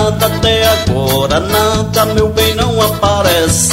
madrugada até agora nada, meu bem, não aparece.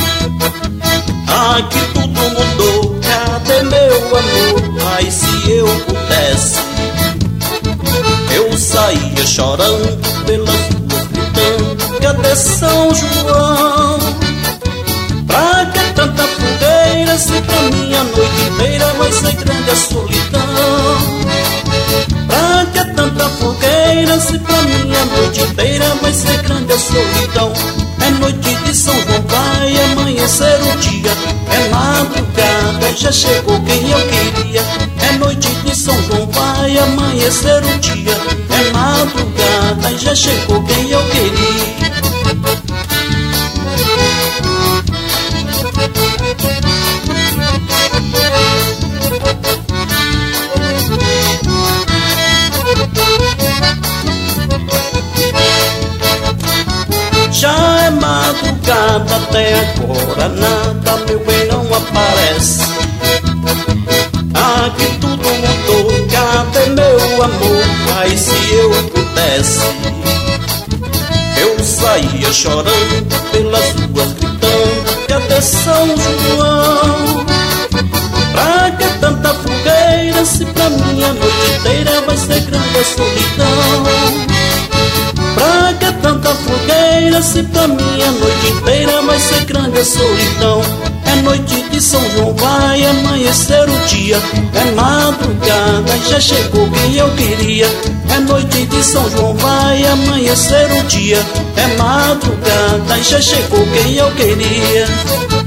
Aqui tudo mudou, cadê meu amor? Ai, se eu pudesse, eu saía chorando pelas ruas gritando: cadê São João? Pra que tanta fogueira se pra mim a noite inteira vai ser grande a solidão? Pra que tanta fogueira se pra mim a noite inteira vai ser grande a solidão? É noite de São João, vai amanhecer o dia. É madrugada, já chegou quem eu queria. É noite de São João, vai amanhecer o dia. É madrugada, já chegou quem eu queria. Já é madrugada, até agora nada, meu bem, não aparece. Aqui tudo mudou, cadê meu amor? Ai, se eu pudesse, eu saía chorando pelas ruas gritando: cadê São João? Pra que tanta fogueira se pra mim a noite inteira vai ser grande a solidão? Pra que tanta fogueira se pra mim a noite inteira vai ser grande a solidão? É noite de São João, vai amanhecer o dia. É madrugada, já chegou quem eu queria. É noite de São João, vai amanhecer o dia. É madrugada, já chegou quem eu queria.